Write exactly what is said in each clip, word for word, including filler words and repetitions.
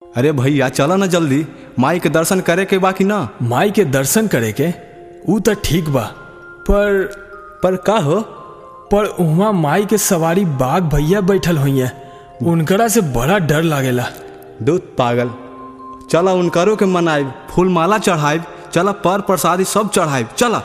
अरे भैया चला ना जल्दी, माई के दर्शन करे के बाकी ना। माई के दर्शन करे के ऊ तो ठीक बा, पर पर का हो? पर उहाँ माई के सवारी बाघ भैया बैठल हुई है, उनकरा से बड़ा डर लागेला। दूध पागल, चला उनकरो के मनाइब, फूल माला चढ़ाइब, चला पर प्रसादी सब चढ़ाइब, चला।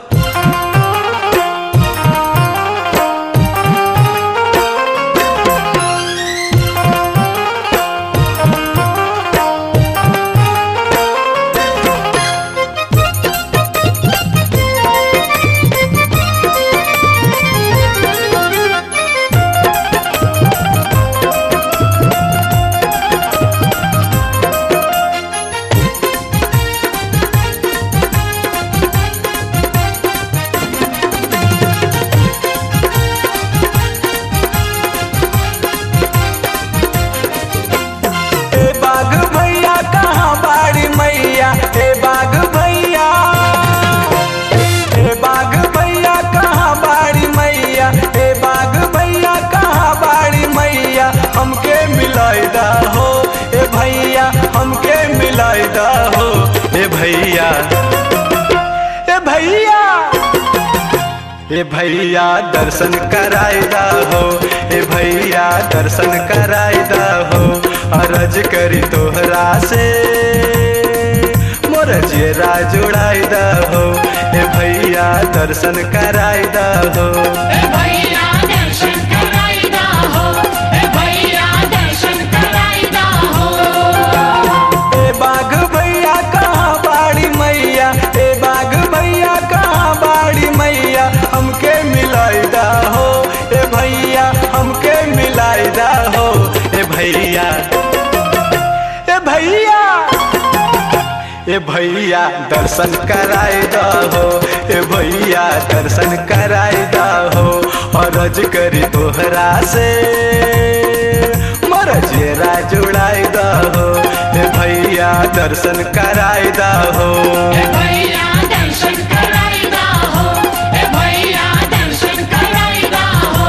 ए भैया दर्शन कराइदा हो, ए भैया दर्शन कराइदा हो, अरज करी तोहरा से मोर जेरा जुड़ाइदा हो, ए भैया दर्शन कराइदा हो। ए भैया दर्शन कराइदा हो, ए भैया दर्शन कराइदा हो। ए बाघ भैया कहाँ बाड़ी मैया, ए बाघ भैया कहाँ बाड़ी मैया, हमके मिलाइदा हो, ए भैया हमके मिलाइदा हो। ए भैया ए भैया ए भैया दर्शन कराइदा हो, ए भैया दर्शन कराइदा हो, अरज करी तोहरा से मोर जेरा जुड़ाइदा हो, ए भैया दर्शन कराइदा हो। ए भैया दर्शन कराइदा हो, ए भैया दर्शन कराइदा हो।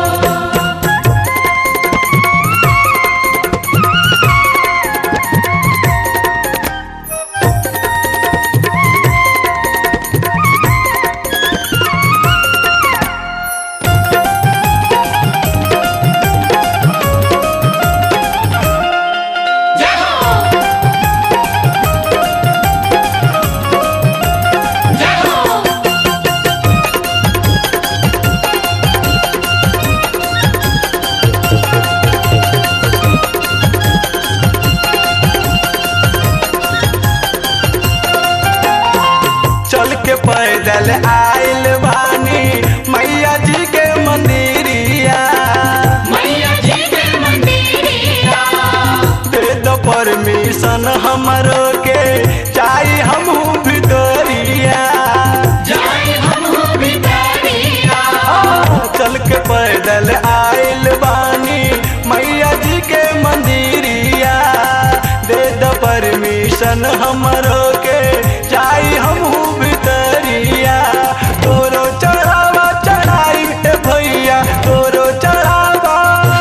चल के पैदल आइल बानी मैया जी के मंदिरिया, मैया जी के मंदिरिया, दे दो परमिशन हमरो के, चाहे हमहू भितरिया, जाए हमहू भितरिया। चल के पैदल आइल बानी मैया जी के मंदिरिया, दे दो परमिशन हमरो के, चाहे हमहू भितरिया, तोरो चढ़ावा चढ़ाई ए भैया, तोरो चढ़ावा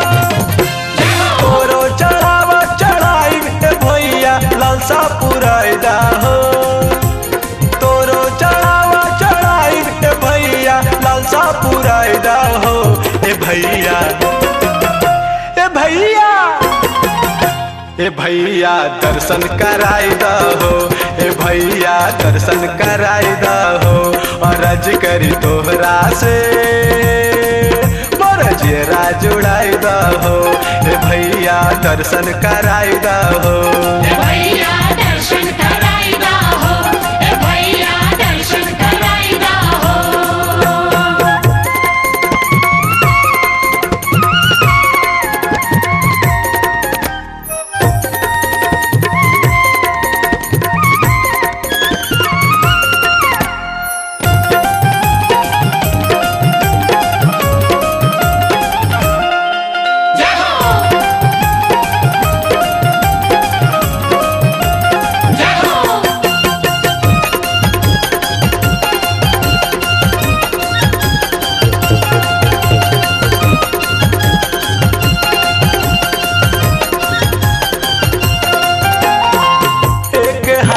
तोरो चढ़ावा चढ़ाई ए भैया, लालसा पुराइदा हो, तोरो चढ़ावा चढ़ाई ए भैया, लालसा पुराइदा हो। ए भैया ए भैया ए भैया दर्शन कराइदा हो, ए भैया दर्शन कराइदा हो, अरज करी तोहरा से मोर जेरा जुड़ाइदा हो, ए भैया दर्शन कराइदा हो। ए भैया दर्शन कराइदा हो, ए भैया दर्शन कराइदा हो।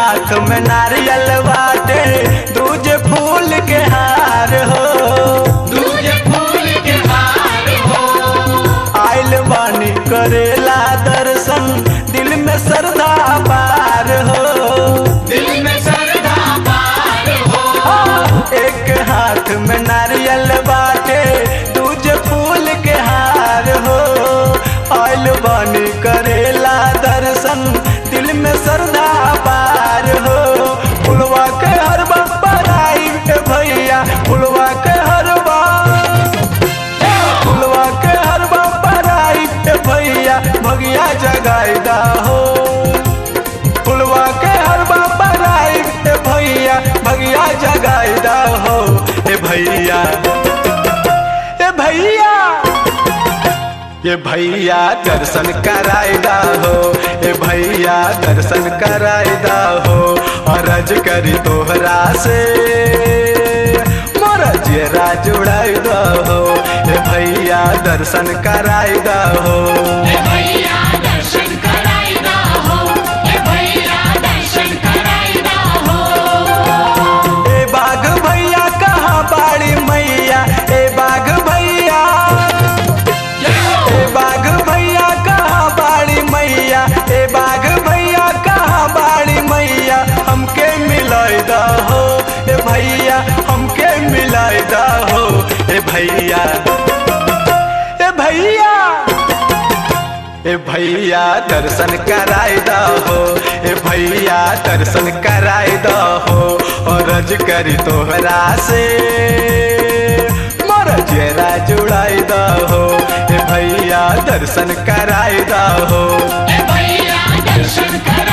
हाथ में नारियल बाटे दूजे फूल के हार हो दूजे फूल के हार हो आइल बानी करेला दर्शन दिल में श्रद्धा पार हो दिल में श्रद्धा पार हो एक हाथ में नारियल बाटे दूजे फूल के हार हो आइल बानी करेला दर्शन दिल में श्रद्धा पार हो फुलवा के हर बराई भैया फुलवा के हर फुलवा के हर बराई भैया भगिया जगाईदा हो फुलवा के हर बराई भैया भगिया जगाईदा हो ए भैया ए भैया ये भैया दर्शन कराईदा हो ए भैया दर्शन कराईदा हो अरज करी तोहरा से मोरा जेरा जुड़ाईदा हो ए भैया दर्शन कराईदा हो ए भैया दर्शन कराईदा हो ए भैया दर्शन कराईदा हो ए बाघ भैया कहाँ बाड़ी मैया ए बाघ भैया ए बाघ भैया कहाँ बाड़ी मैया ए बाघ भैया कहाँ बाड़ी मैया हमके मिलाईदा हो ए भैया हमके मिलाईदा हो ए भैया ए भैया ए भैया दर्शन कराईदा हो ए भैया दर्शन कराईदा हो और रज करी तोहरा से मोर जेरा जुड़ाईदा हो ए भैया दर्शन कराईदा हो ए भैया दर्शन कर